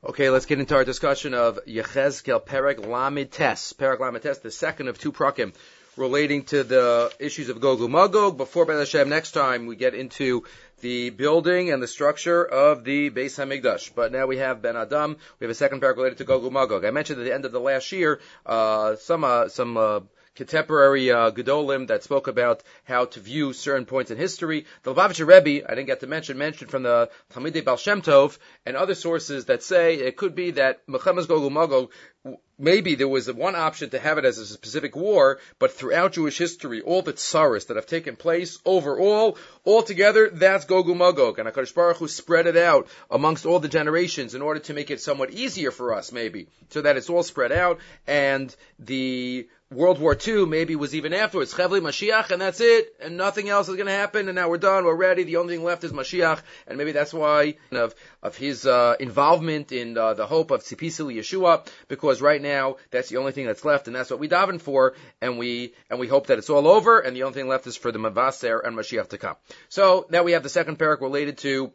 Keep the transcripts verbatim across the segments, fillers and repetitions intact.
Okay, let's get into our discussion of Yechezkel Perek Lamed Tes. Perek Lamed Tes, the second of two prakim relating to the issues of Gog Magog. Before Be'ez Hashem, next time we get into the building and the structure of the Beis Hamikdash. But now we have Ben Adam. We have a second parak related to Gog Magog. I mentioned at the end of the last year uh, some uh, some. Uh, contemporary uh, Gedolim that spoke about how to view certain points in history. The Lubavitcher Rebbe, I didn't get to mention, mentioned from the Talmidei Baal Shem Tov and other sources that say it could be that Milchemes Gog Magog, maybe there was one option to have it as a specific war, but throughout Jewish history, all the tsaris that have taken place overall, altogether, that's Gog Magog. And HaKadosh Baruch Hu spread it out amongst all the generations in order to make it somewhat easier for us, maybe, so that it's all spread out, and the World War Two maybe was even afterwards. Chevli Mashiach, and that's it, and nothing else is going to happen, and now we're done, we're ready, the only thing left is Mashiach, and maybe that's why of, of his uh, involvement in uh, the hope of Tzipisil Yeshua, because right now that's the only thing that's left, and that's what we daven for, and we and we hope that it's all over, and the only thing left is for the Mavaser and Mashiach to come. So now we have the second parak related to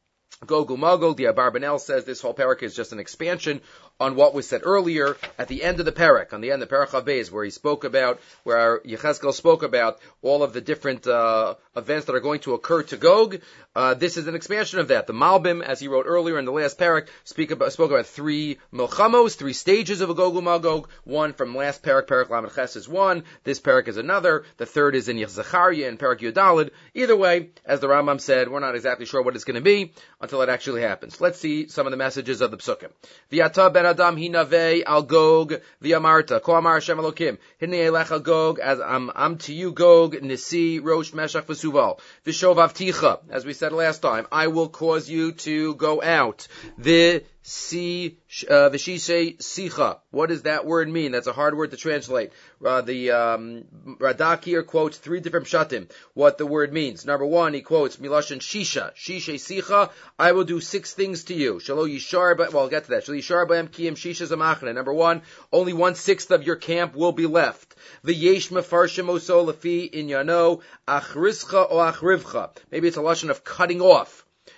Gog Magog. The Abarbanel says this whole parak is just an expansion on what was said earlier at the end of the parak, on the end of Parak HaBeis, where he spoke about, where Yechezkel spoke about all of the different uh, events that are going to occur to Gog. Uh, this is an expansion of that. The Malbim, as he wrote earlier in the last parak, speak about, spoke about three milchamos, three stages of a Gog Magog. One from last parak, Parak Lamed Ches is one. This parak is another. The third is in Zechariah in Parak Yudalid. Either way, as the Rambam said, we're not exactly sure what it's going to be until it actually happens. Let's see some of the messages of the psukim. V'yata ben Adam hinavei al Gog v'yamarta ko amar Hashem Elokim hinei elecha Gog as I'm, I'm to you Gog nisi rosh meshach v'suval v'shovavticha, as we said last time, I will cause you to go out. The Si, uh, Vishishe Sicha. What does that word mean? That's a hard word to translate. Uh, the, um, Radak here quotes three different pshatim, what the word means. Number one, he quotes Milashon Shisha. Shishe Sicha. I will do six things to you. Shalo Yishar, but, well, I'll get to that. Shalo Yishar Ba'em Kiyim Shisha Zamachna. Number one, only one sixth of your camp will be left. V'yesh mefarshim oso lefi inyano achrizcha o achrivcha. Maybe it's a lashon of cutting off.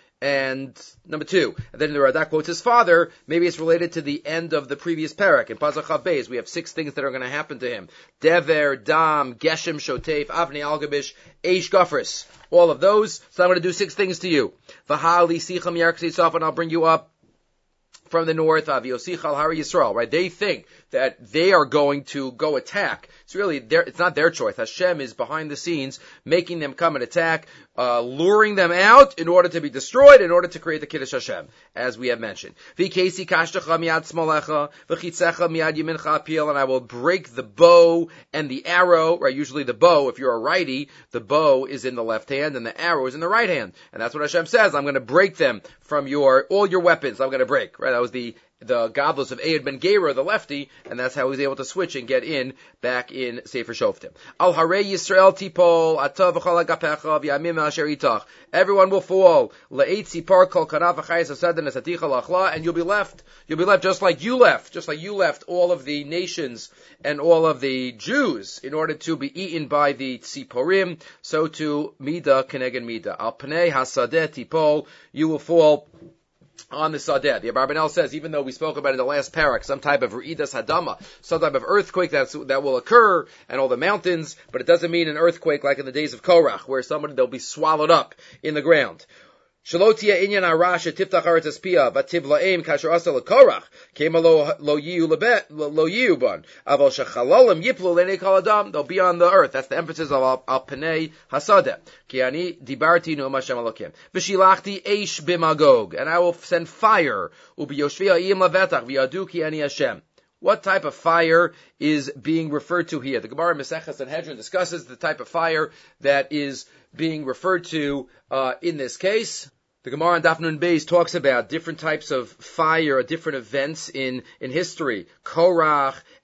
And number two, and then the Radak quotes his father, maybe it's related to the end of the previous parak. In Pasach HaBeis, we have six things that are going to happen to him. Dever, Dam, Geshem, Shotef, Avni, Algabish, Eish, Gafris. All of those. So I'm going to do six things to you. V'hali, Sicham, Yarksei, and I'll bring you up from the north, Aviosichal, Hari Yisrael, right? They think that they are going to go attack. It's really their, it's not their choice. Hashem is behind the scenes, making them come and attack, uh, luring them out in order to be destroyed, in order to create the Kiddush Hashem, as we have mentioned. V'kesi kashtecha miyad smolecha, v'chitzecha miyad yemincha apil, and I will break the bow and the arrow, right? Usually the bow, if you're a righty, the bow is in the left hand and the arrow is in the right hand. And that's what Hashem says. I'm going to break them from your, all your weapons, I'm going to break, right? That was the the godless of Eid ben Gera, the lefty, and that's how he was able to switch and get in, back in Sefer Shoftim. Al Harei Yisrael tipol, atav v'chol agapecha v'yamim asher itach. Everyone will fall. Le'eit sipar kol kanav v'chayis asadan esaticha lachla, and you'll be left. You'll be left just like you left, just like you left all of the nations and all of the Jews in order to be eaten by the tziporim, so to Mida keneged Mida. Al pnei hasadeh tipol, you will fall on the Sadeh. The Abarbanel says, even though we spoke about in the last parak, some type of Re'idas Hadama, some type of earthquake that's, that will occur, and all the mountains, but it doesn't mean an earthquake like in the days of Korach, where somebody, they'll be swallowed up in the ground. Shalotia inyan arash tiftach aretz espia vativ laim kasher asa lekorach kema lo lo yiu lebet lo yiu ban aval shechalalim yiplu lenei kol adam, they'll be on the earth. That's the emphasis of al, al penei hasadeh. Ki ani dibarti nu Hashem Elokim v'shilachti eish b'magog, and I will send fire ubiyoshvia im lavetach v'yadu ki ani Hashem. What type of fire is being referred to here? The Gemara Maseches Sanhedrin discusses the type of fire that is being referred to uh, in this case. The Gemara on Daf Nun Beis talks about different types of fire, different events in, in history. Korach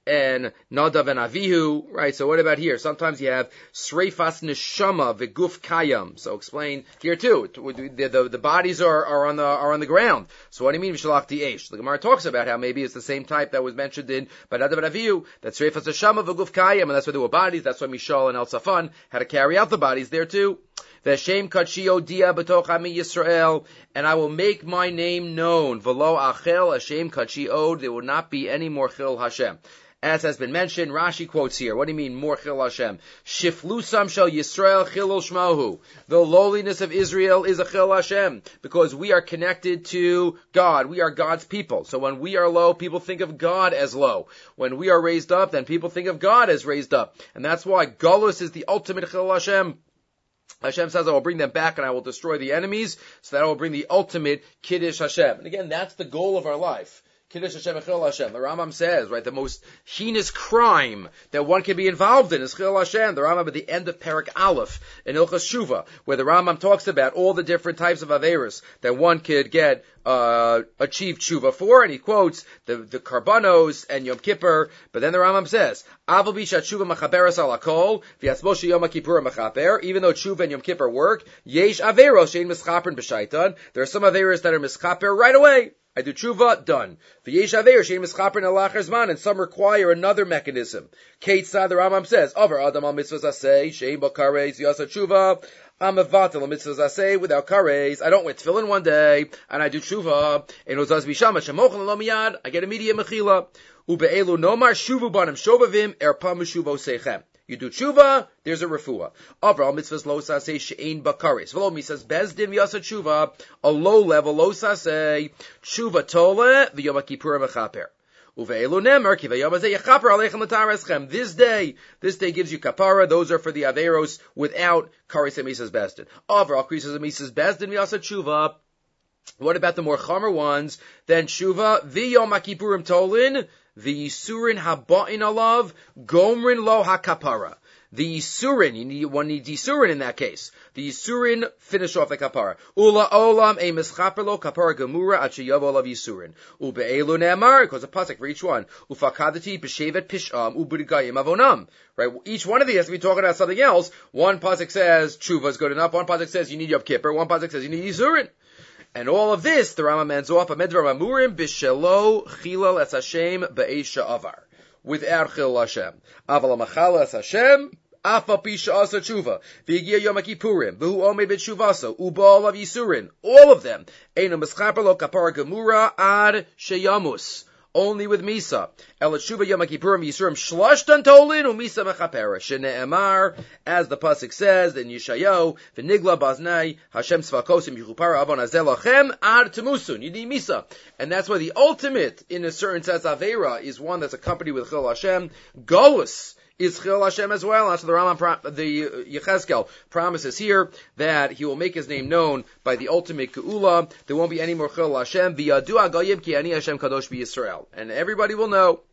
and Nadav and Avihu, right? So what about here? Sometimes you have Sreifas Neshama V'guf Kayam. So explain here too. The, the, the bodies are, are on the are on the ground. So what do you mean V'shalach Eish? The Gemara talks about how maybe it's the same type that was mentioned in by Nadav and Avihu. That's Sreifas Neshama V'guf Kayam, and that's where there were bodies. That's why Mishal and El Safan had to carry out the bodies there too. V'Hashem Kachio Dia B'toch Ami Yisrael, and I will make my name known. V'lo Achel Hashem Kachio. There will not be any more Chil Hashem. As has been mentioned, Rashi quotes here. What do you mean, more Chil Hashem? Shiflusam shel Yisrael Chilul Shmahu. The lowliness of Israel is a Chil Hashem, because we are connected to God. We are God's people. So when we are low, people think of God as low. When we are raised up, then people think of God as raised up. And that's why Golus is the ultimate Chil Hashem. Hashem says, I will bring them back and I will destroy the enemies, so that I will bring the ultimate Kiddush Hashem. And again, that's the goal of our life. Kiddush Hashem and Chil Hashem. The Rambam says, right, the most heinous crime that one can be involved in is Chil Hashem. The Rambam at the end of Perek Aleph in Ilchas Shuvah, where the Rambam talks about all the different types of Averis that one could get, uh, achieve Shuvah for, and he quotes the, the Karbanos and Yom Kippur, but then the Rambam says, Aval bishat Shuvah mechaberes al hakol, v'yatzmoshe Yom Kippur mechaber, even though Shuvah and Yom Kippur work, yesh Averos shein mischapern b'shaitan, there are some Averis that are mischaper right away. I do tshuva, done. V'yesh aver shein mischaper nalachar zman, and some require another mechanism. Keitzad, the Rambam says, Over Adam al mitzvahs aseh, shein b'kareis yasa tshuva, I'm a vatal mitzvahs aseh without kareis. I don't wear tefillin one day, and I do tshuva. And ozaz bishama shemochel lo miyad, I get immediate mechila. Ube'elu nomar shuvu banim shovavim erpa meshuvo sechem. You do tshuva, there's a refuah. Avral mitzvahs lo saseh she'ein bakaris. V'lo misas bezdin v'yasa tshuva, a low level lo saseh, tshuva tole v'yom kippurim mechaper. Uve'elu nemer ki v'yom hazeh yechaper aleichem l'tareschem. This day, this day gives you kapara. Those are for the averos without karis and misas bezdin. Avral krisis and misas bezdin v'yasa tshuva. What about the more chomer ones? Then tshuva v'yom kippurim tolin. The Yisurin haba'in alav, gomrin lo hakapara. The Yisurin, you need, one needs Yisurin in that case. The Yisurin finish off the kapara. Ula olam e mischaper lo kapara gemura at sheyav olav Yisurin. Ube'elu ne'amar, because a pasuk for each one. Ufakadati b'shevet pisham u'b'digayim avonam. Right, each one of these has to be talking about something else. One pasuk says tshuva is good enough. One pasuk says you need Yom Kippur. One pasuk says you need Yisurin. And all of this, the Rambam ends off, Amedvar Amurim b'shelo chilal es Hashem be'esha avar. Without chil Hashem. Aval amachala es Hashem, afa pisha asa tshuva. V'yigia Yom Kippurim, v'hu omed b'tshuvaso, u'ba'al of Yisurin. All of them. Eino mischaper lo kapara gemura ad sheyamus. Only with Misa. El Tshuva Yom Kippurim Yisurim Shlashtan Tolin uMisa Mechapera. Shne'emar, as the pasuk says in Yeshayahu, V'nigla Baznai Hashem Tzvakosim Yichupara Avon Azel Lachem Ad Temusun. You need Misa, and that's why the ultimate in a certain sense Avera is one that's accompanied with Chil Hashem. Golus is Chil Hashem as well. That's what the Rambam, the Yechezkel promises here, that he will make his name known by the ultimate Geula. There won't be any more Chil Hashem. V'yadu agayim ki ani Hashem kadosh b'Yisrael. And everybody will know.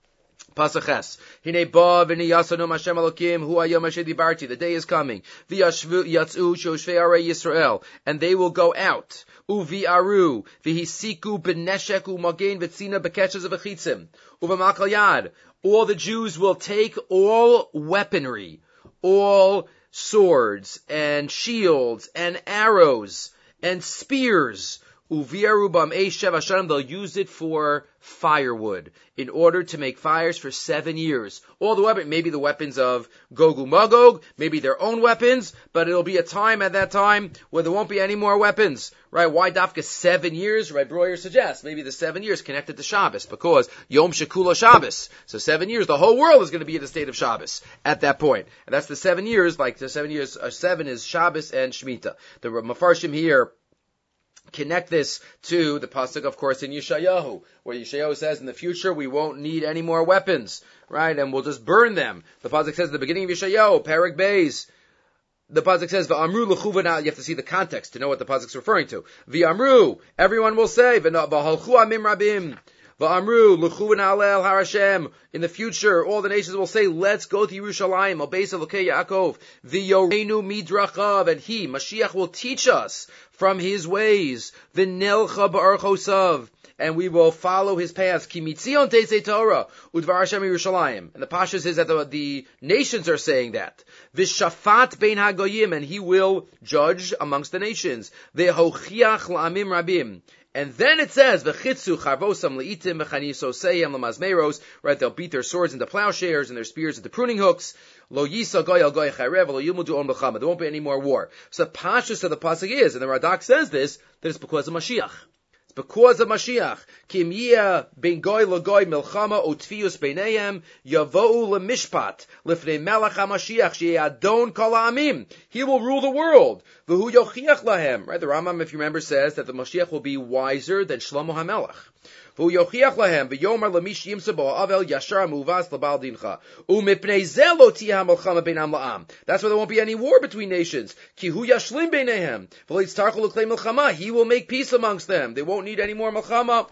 Pasaches. Hine ba v'ni yasanu Hashem Elokim hu hayom asher dibarti. The day is coming. V'yashvu yatzu shoshvei arei Yisrael. And they will go out. Uvi'aru v'hisiku b'neshek u'magen v'tzina b'ketches v'chitzim. U'v'makal yad. All the Jews will take all weaponry, all swords and shields and arrows and spears. Uviarubam Eshev Hashem, they'll use it for firewood in order to make fires for seven years. All the weapons, maybe the weapons of Gog and Magog, maybe their own weapons, but it'll be a time at that time where there won't be any more weapons. Right? Why Dafka seven years? Right? Breuer suggests maybe the seven years connected to Shabbos, because Yom Shekula Shabbos. So seven years, the whole world is going to be in a state of Shabbos at that point. And that's the seven years, like the seven years, uh, seven is Shabbos and Shemitah. The Mefarshim here connect this to the pasuk, of course, in Yeshayahu, where Yeshayahu says, in the future, we won't need any more weapons, right? And we'll just burn them. The pasuk says at the beginning of Yeshayahu, Perek Beis, the pasuk says, V'amru l'chuvana, you have to see the context to know what the pasuk's referring to. V'amru, everyone will say, V'halchu amim rabim, V'amru l'chuvana alel har Hashem. In the future, all the nations will say, let's go to Yerushalayim, al beis Elokei Yaakov, v'yoreinu midrachav, and he, Mashiach, will teach us from his ways, v'nelcha ba'archosav, and we will follow his paths. Ki mitzion teisei Torah, udvar Hashem Yerushalayim. And the Pasha says that the, the nations are saying that. V'shafat bein hagoyim, and he will judge amongst the nations. Ve'hochiach la'amim rabim. And then it says, "V'chitzu charvosam leitim v'chanisoseihem lemazmeros." Right, they'll beat their swords into plowshares and their spears into pruning hooks. Lo yisa goy al goy charev lo yumudu on b'chama. There won't be any more war. So the pashtus of the pasuk is, and the Radak says this, that it's because of Mashiach. It's because of Mashiach. Kim yia ben goy lo goy milchama utfius beinehem yavou lemishpat lifnei melech haMashiach she'adon kol ha'amim. He will rule the world. V'hu yochiach lahem. Right, the Rambam, if you remember, says that the Mashiach will be wiser than Shlomo HaMelech. V'hu yochiach lahem v'yomer lemish yimsa bo avel yashar muvas lebal dincha u'mipnei ze lo tiyah milchama beinam la'am. That's why there won't be any war between nations. Ki hu yashlim beinehem v'litztarchu l'klei milchama. He will make peace amongst them. They won't need any more milchama.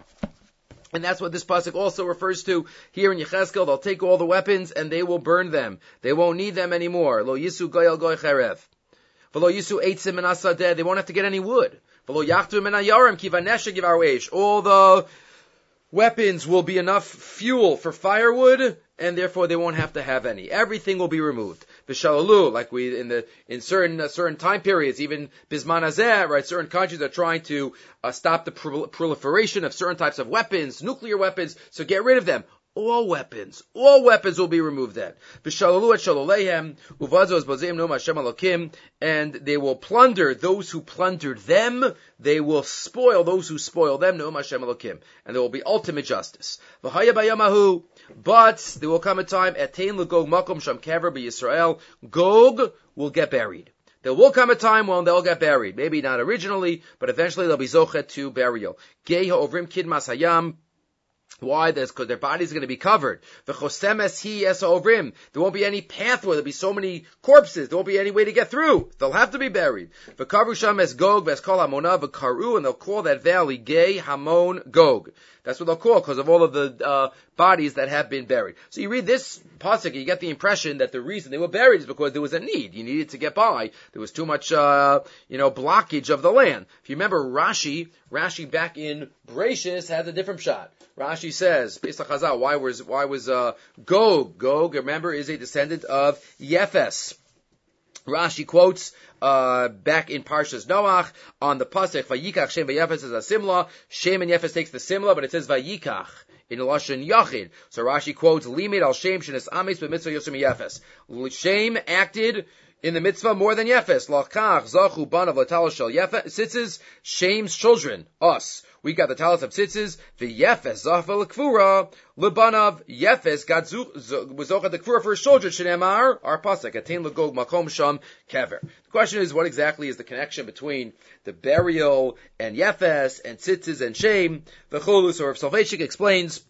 And that's what this pasuk also refers to here in Yechezkel. They'll take all the weapons and they will burn them. They won't need them anymore. Lo yisu goy al goy cherev. V'lo yisu eitzim min hasadeh. They won't have to get any wood. V'lo yachtu min hayarim ki vanesha givar weish. All the weapons will be enough fuel for firewood, and therefore they won't have to have any. Everything will be removed. V'shalalu, like we in the in certain uh, certain time periods, even bisman hazeh, right? Certain countries are trying to uh, stop the pro- proliferation of certain types of weapons, nuclear weapons. So get rid of them. All weapons, all weapons will be removed then. V'shalalu et shaloleihem uvazos bozim nom Hashem Elokim, and they will plunder those who plundered them. They will spoil those who spoil them. Nom Hashem Elokim, and there will be ultimate justice. V'haya bayamahu, but there will come a time etein l'gog makom sham kever b'Yisrael. Gog will get buried. There will come a time when they'll get buried. Maybe not originally, but eventually they'll be zochet to burial. Gei ha'ovrim kidmas hayam. Why? That's because their bodies are going to be covered. There won't be any pathway. There'll be so many corpses. There won't be any way to get through. They'll have to be buried. Gog, and they'll call that valley Gay Hamon Gog. That's what they'll call because of all of the uh, bodies that have been buried. So you read this pasuk, you get the impression that the reason they were buried is because there was a need. You needed to get by. There was too much, uh, you know, blockage of the land. If you remember Rashi, Rashi back in Bereshis has a different shot. Rashi says, Pesach Chazal, why was why was uh, Gog? Gog, remember, is a descendant of Yefes. Rashi quotes uh, back in Parshas Noach on the pasuk Vayikach Shem Vayefes is a simla. Shem and Yefes takes the simla, but it says Vayikach in Lashon Yachid. So Rashi quotes Limit al Shem Shenes Amis b'Mitzvah Yosem Yefes. Shem acted in the mitzvah more than Yefes. Lachach zachu banav l'talos shel Yefes. Tzitzis, Shem's children, us. We got the talis of tzitzis. The Yefes zafel l'kfura lebanav. Yefes got was zocha the kfura for his children. Shenemar our pasuk atain l'gog makom sham kever. The question is, what exactly is the connection between the burial and Yefes and tzitzis and Shem? The Cholus or Rav Soloveitchik explains.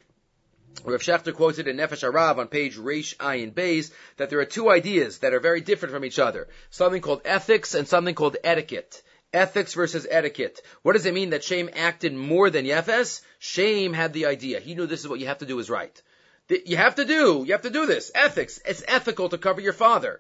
Rav Shechter quotes it in Nefesh Harav on page Reish Ayin Beis that there are two ideas that are very different from each other. Something called ethics and something called etiquette. Ethics versus etiquette. What does it mean that Shem acted more than Yefes? Shem had the idea. He knew this is what you have to do is right. You have to do, you have to do this. Ethics. It's ethical to cover your father.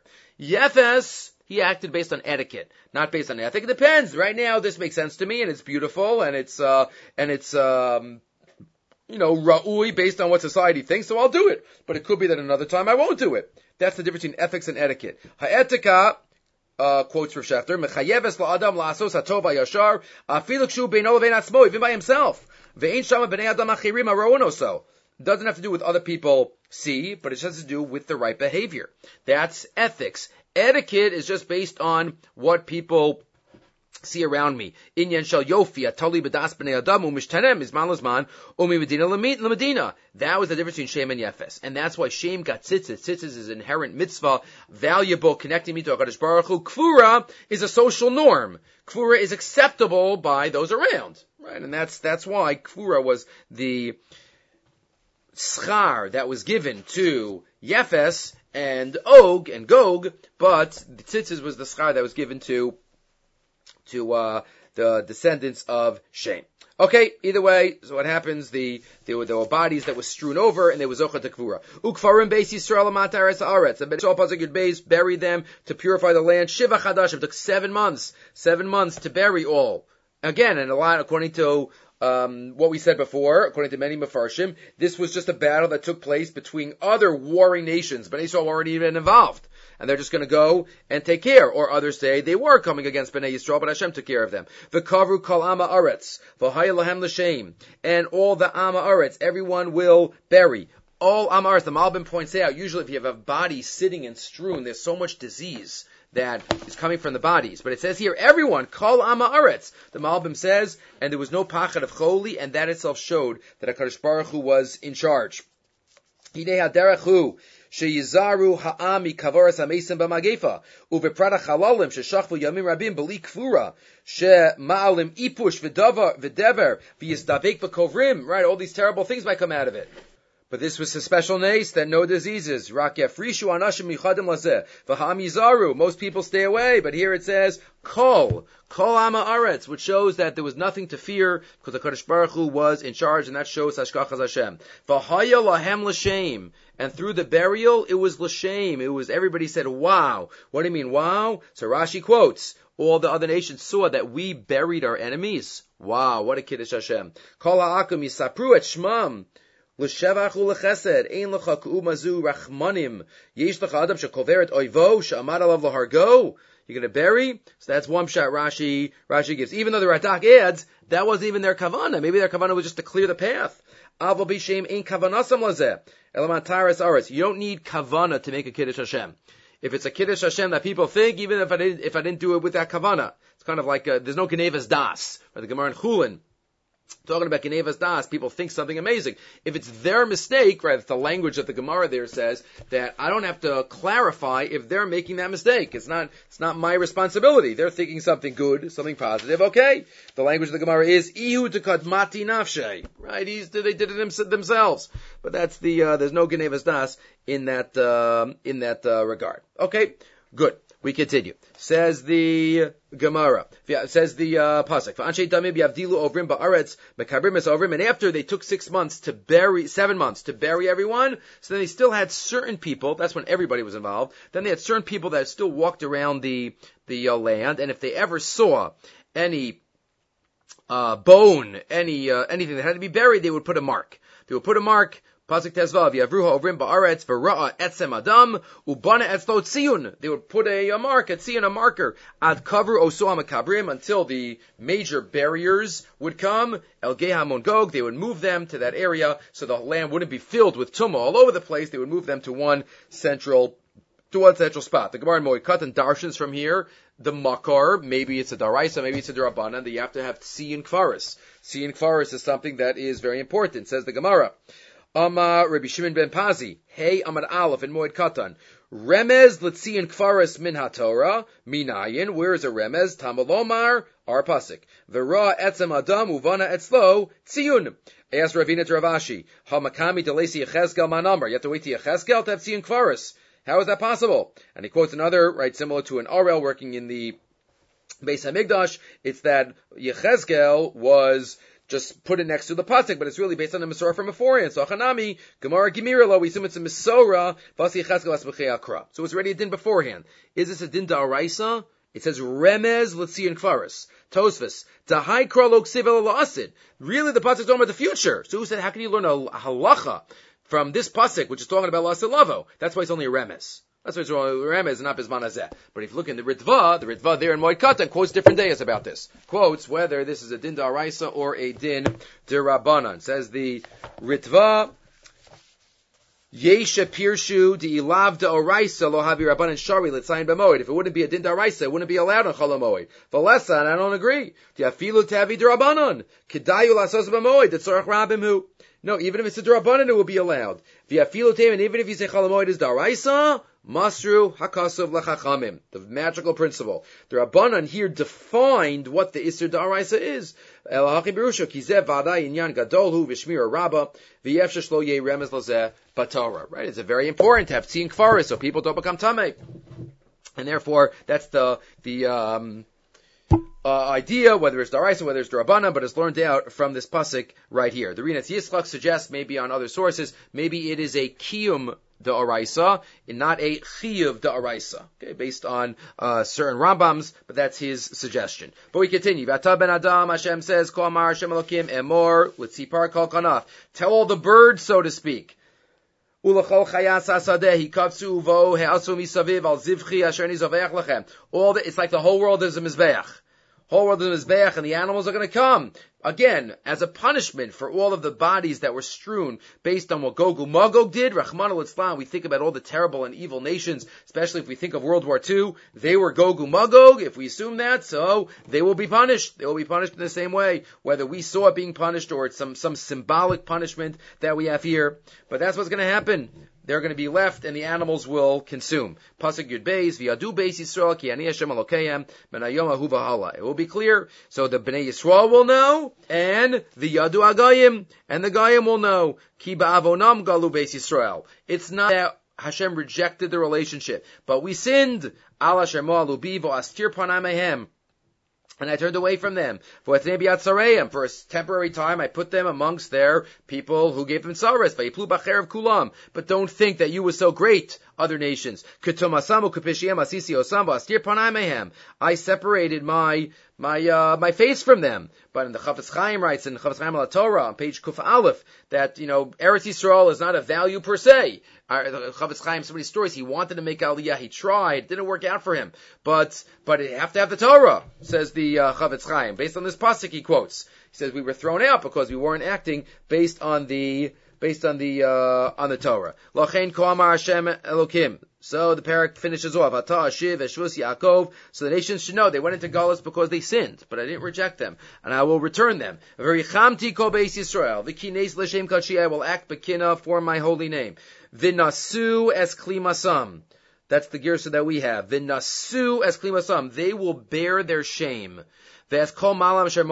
Yefes, he acted based on etiquette, not based on ethic. It depends. Right now, this makes sense to me and it's beautiful and it's, uh, and it's, um, you know, ra'ui based on what society thinks, so I'll do it. But it could be that another time I won't do it. That's the difference between ethics and etiquette. Ha'etika, uh, quotes Rav Shechter, mechayeves la'adam la'asos hatov ha'yashar, afilu kshu beino levein atzmo, even by himself. Ve'ein shama b'nei adam achirim ha'ro'onoso. It doesn't have to do with other people see, but it has to do with the right behavior. That's ethics. Etiquette is just based on what people see around me. Inyan shel yofi atali b'das b'nei adam u'mishtanem izman l'zman u'mimedina l'medina. That was the difference between Shem and Yefes, and that's why Shem got tzitzis. Tzitzis is an inherent mitzvah, valuable, connecting me to HaKadosh Baruch Hu. Kfura is a social norm. Kfura is acceptable by those around, right? And that's that's why Kfura was the schar that was given to Yefes and Og and Gog, but the tzitzis was the schar that was given to to uh, the descendants of Shem. Okay, either way, so what happens, the, there were, there were bodies that were strewn over, and there was Zocha Tekvura. Ukfarim Beis Yisrael Amat Aretz Haaretz. And B'Yisrael Pasuk Yud Beis buried them to purify the land. Shiva Chadash. It took seven months, seven months to bury all. Again, and a lot, according to um, what we said before, according to many Mefarshim, this was just a battle that took place between other warring nations. Bnei Yisrael weren't even involved. And they're just going to go and take care. Or others say they were coming against Bnei Yisrael, but Hashem took care of them. V'kavru kol ama aretz, v'haya lahem l'shem, and all the ama aretz, everyone will bury. All ama aretz, the Malbim points out, usually if you have a body sitting and strewn, there's so much disease that is coming from the bodies. But it says here, everyone, kol ama aretz. The Malbim says, and there was no pachad of choli, and that itself showed that HaKadosh Baruch Hu was in charge. Hinei haderech hu, sheyizaru ha'ami kavaras ha'mesim b'magefa, uveprada chalalim sheshachvu yamim rabim b'li kfura, she'ma'alim ipush v'davar v'dever v'yizdavek v'kovrim. Right, all these terrible things might come out of it. But this was a special nace that no diseases. Rak yafrishu anashim michadim lazeh v'ha'am yizaru. Most people stay away, but here it says kol kol ama aretz, which shows that there was nothing to fear because the Kadosh Baruch Hu was in charge, and that shows hashgachas Hashem. V'haya lahem l'shem, and through the burial it was l'shem. It was everybody said, "Wow." What do you mean, wow? So Rashi quotes, all the other nations saw that we buried our enemies. Wow, what a kiddush Hashem. Kol ha'akum yisapru et shmam. L'shevach u'lechesed, ein lecha k'umazu rachmanim, yesh lecha adam shekoveret oivo, she'amad alav lahargo. You're going to bury? So that's one shot Rashi, Rashi gives. Even though the Radak adds, that wasn't even their kavana. Maybe their kavana was just to clear the path. Avo b'shem ein kavanasam lazeh, elaman taras aretz. You don't need kavana to make a kiddush Hashem. If it's a kiddush Hashem that people think, even if I didn't, if I didn't do it with that kavana, it's kind of like, a, there's no genevas das, or the Gemara in Chulin. Talking about Genevas Das, people think something amazing. If it's their mistake, right, it's the language that the Gemara there says, that I don't have to clarify if they're making that mistake. It's not, it's not my responsibility. They're thinking something good, something positive, okay. The language of the Gemara is, Ihu tekadmati nafshe, right, He's, they did it themselves. But that's the, uh, there's no Genevas Das in that, uh, in that, uh, regard. Okay, good. We continue. Says the Gemara. Says the uh, pasuk. And after they took six months to bury, seven months to bury everyone, so then they still had certain people. That's when everybody was involved. Then they had certain people that still walked around the the uh, land, and if they ever saw any uh, bone, any uh, anything that had to be buried, they would put a mark. They would put a mark. Pasuk Tezvav, Yavruha Ovrim Ba'aretz V'ra'a Etzem Adam Ubana Etzlo Tziyun. They would put a, a mark, a tziyun, a marker, Ad Kavru Osoa Makabrim, until the major barriers would come. El Gehamon Gog, they would move them to that area so the land wouldn't be filled with tumah all over the place. They would move them to one central, to one central spot. The Gemara in Moed and darshans from here, the makar, maybe it's a daraisa, maybe it's a darabanan, that you have to have tziyun kfaris. Tziyun kfaris is something that is very important, says the Gemara. Amar Rabbi Shimon ben Pazi, Hey Amar Aleph in Moed Katan, Remez L'tzion Kfaris min HaTorah, Minayin, where is a Remez? Tamalomar, our pasuk. V'ra etzem Adam uvana etzlo, Tziyun. Asked Ravina to Ravashi, Hamakami delesi Yechezkel manamar, you have to wait to Yechezkel to have Tzion Kfaris. How is that possible? And he quotes another, right, similar to an Arel working in the Beis HaMikdash, it's that Yechezkel was just put it next to the pasuk, but it's really based on the Masorah from beforehand. So Hanami, Gemara Gemira lo, we assume it's a Masorah, Vasi Yechezkel Asbechei Akra. So it's already a din beforehand. Is this a din da'araisa? It says Remez L'tzion Kfaris. Tosfos, Tahai Krolok Sivel La'asid. Really, the pasuk is talking about the future. So who said, how can you learn a halacha from this pasuk, which is talking about La'asid Lavo? That's why it's only a Remez. That's why it's only a Remez and not Bizman Hazeh. But if you look in the Ritva, the Ritva there in Moed Katan quotes different days about this. Quotes whether this is a din da'araisa or a din d'Rabbanan. Says the Ritva, Yesha Pirshu Di'ilav Da'araisa Lo Havi Rabbanan Shari L'tzayin B'moed. If it wouldn't be a din da'araisa, it wouldn't be allowed on Chol HaMoed. V'lesa, and I don't agree. Di'afilu Tavi D'Rabbanan. Kedayu L'sos B'moed. D'tzorach Rabim Hu. No, even if it's a D'Rabbanan, it will be allowed. V'afilu Tavi, and even if you say Chol HaMoed is da'araisa, Masru Hakasov Lechachamim, the magical principle. The Rabbanan here defined what the Isser Da'araisa is. Elahachi Berusha, Kizeh V'adai Inyan Gadolhu V'shmira Rabba V'yefsha Shlo Yeh Remez Lazeh Batorah. Right? It's very important to have Tziyun Kfaris so people don't become Tameh. And therefore, that's the, the, um, uh, idea, whether it's Da'araisa, whether it's D'Rabbanan, but it's learned out from this pasuk right here. The Rinat Yitzchak suggests, maybe on other sources, maybe it is a Kiyum da'araisa, and not a chiyuv da'araisa. Okay, based on uh, certain Rambams, but that's his suggestion. But we continue. V'ata ben Adam, Hashem says, Kol amar Hashem Elokim emor, with sipar kol kanaf. Tell all the birds, so to speak. Ulachol chayas hasadeh, hikavtzu uvo, he'asu misaviv, al zivchi, asher nizoveach lachem. All the, it's like the whole world is a mizbeach. Whole world is a mizbeach, and the animals are going to come. Again, as a punishment for all of the bodies that were strewn based on what Gog and Magog did, Rahman al-Islam, we think about all the terrible and evil nations, especially if we think of World War Two, they were Gog and Magog, if we assume that, so they will be punished. They will be punished in the same way, whether we saw it being punished or it's some, some symbolic punishment that we have here. But that's what's going to happen. They're going to be left, and the animals will consume. Pasuk Yud Beis, V'yadu Beis Yisrael, Ki Ani Hashem Elokeihem, Ben Hayom Ahu V'Hala. It will be clear, so the Bnei Yisrael will know, and the Yadu Agayim, and the Gayim will know. Ki Ba'avonam Galu Beis Yisrael. It's not that Hashem rejected the relationship, but we sinned. Al Hashem Alubi V'astir Panai Mehem. And I turned away from them. For a temporary time, I put them amongst their people who gave them saras. But don't think that you were so great, other nations. I separated my my uh, my face from them. But in the Chafetz Chaim writes in Chafetz Chaim al Torah on page Kuf Aleph that, you know, Eretz Yisrael is not a value per se. Uh, Chafetz Chaim, so many stories. He wanted to make Aliyah. He tried. It didn't work out for him. But but you have to have the Torah, says the uh, Chafetz Chaim. Based on this pasuk he quotes. He says we were thrown out because we weren't acting based on the based on the uh, on the Torah. Lachein ko amar Hashem Elokim. So the parak finishes off. Ata Ashiv Eshvus Yaakov. So the nations should know they went into Galus because they sinned, but I didn't reject them, and I will return them. V'richamti kol beis Yisrael. V'kines l'shem kachi. I will act bekina for my holy name. V'nasu es klimasam. That's the girsa that we have. V'nasu es klimasam. They will bear their shame. When they come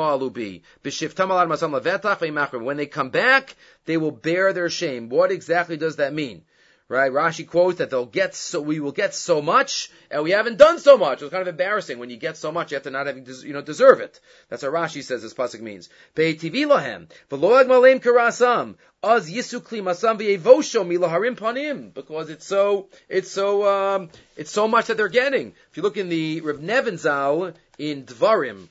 back, they will bear their shame. What exactly does that mean? Right? Rashi quotes that they'll get so, we will get so much, and we haven't done so much. It's kind of embarrassing. When you get so much, you have to not having, you know, deserve it. That's what Rashi says this pasuk means. Be'etivi lahem, v'lo agmalem karasam, az yisu kli masam v'yevosho milaharim panim, because it's so, it's so, um, it's so much that they're getting. If you look in the Reb Nevin Zal in Dvarim,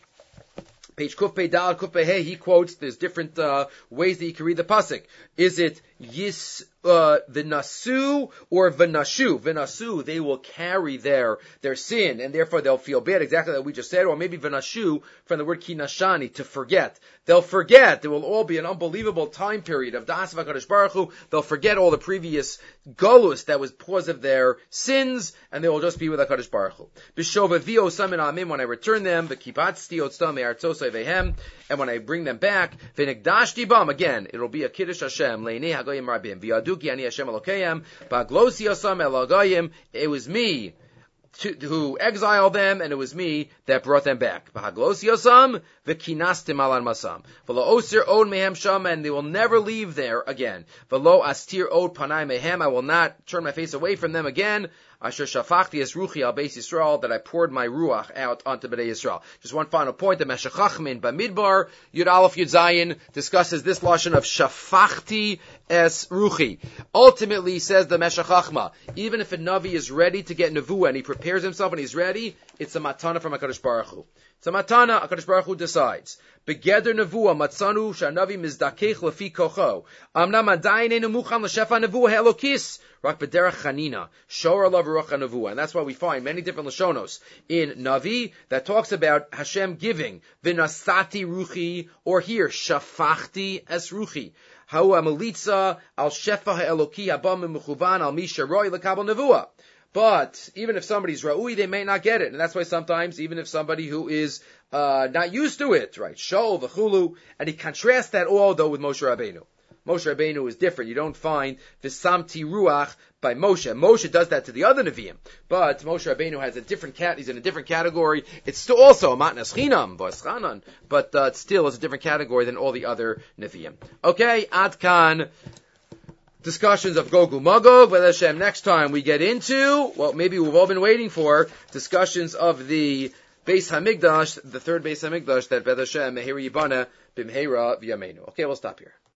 page Kuf Pei Dal, Kuf Pei Hey, he quotes, there's different uh, ways that you can read the pasuk. Is it Yis, uh, V'nasu or V'nashu? V'nasu, they will carry their, their sin, and therefore they'll feel bad, exactly like we just said, or maybe V'nashu, from the word Kinashani, to forget. They'll forget. There will all be an unbelievable time period of Da'as v'Kadosh Baruch Hu. They'll forget all the previous Golus that was because of their sins, and they will just be with HaKadosh Baruch Hu. B'shova v'o samin amim, when I return them, v'kipatzti otztam me'artzosai vehem, and when I bring them back, v'negdashti bam, again, it'll be a Kiddush Hashem, le'nei hagoyim rabim, v'yaduki ani Hashem Elokeihem, ba'glosi osam elagayim, it was me to, who exiled them, and it was me that brought them back. B'haglos yosam v'kinastim alan masam. V'lo osir od mehem sham, and they will never leave there again. V'lo astir od panai mehem, I will not turn my face away from them again. Asher shafachti es ruchi al beis Yisrael, that I poured my ruach out onto Bnei Yisrael. Just one final point, the Meshech Chachmin Bamidbar, Yud Aleph Yud Zayin, discusses this lashon of shafachti es ruchi. Ultimately, says the Meshech Chachma, even if a Navi is ready to get nevuah and he prepares himself and he's ready, it's a matana from HaKadosh Baruch Hu. It's a matana, HaKadosh Baruch Hu decides. Begeder nevuah matzanu sha'navi mizdakech lefi kocho. Amnam adayin einu muchan l'shefa nevuah elokis. Rak b'derech chanina. Shor alav ruach nevuah. And that's why we find many different lashonos in Navi that talks about Hashem giving. V'nasati ruchi, or here, shafachti es ruchi. Hau amelitza al shefa ha'eloki haba mechuvan al mi sheroi lekabel nevuah. But even if somebody's ra'ui, they may not get it. And that's why sometimes, even if somebody who is uh not used to it, right, shol v'chulu, and he contrasts that all, though, with Moshe Rabbeinu. Moshe Rabbeinu is different. You don't find the samti ruach by Moshe. Moshe does that to the other Nevi'im. But Moshe Rabbeinu has a different cat, he's in a different category. It's still also a matnas chinam, v'aschanan, but uh, it still is a different category than all the other Nevi'im. Okay, Ad Kan. Discussions of Gog and Magog. With Hashem, next time we get into, well, maybe we've all been waiting for, discussions of the Beis Hamikdash, the third Beis Hamikdash, that B'ez Hashem, Mehira Yibana, B'mheira V'yameinu. Okay, we'll stop here.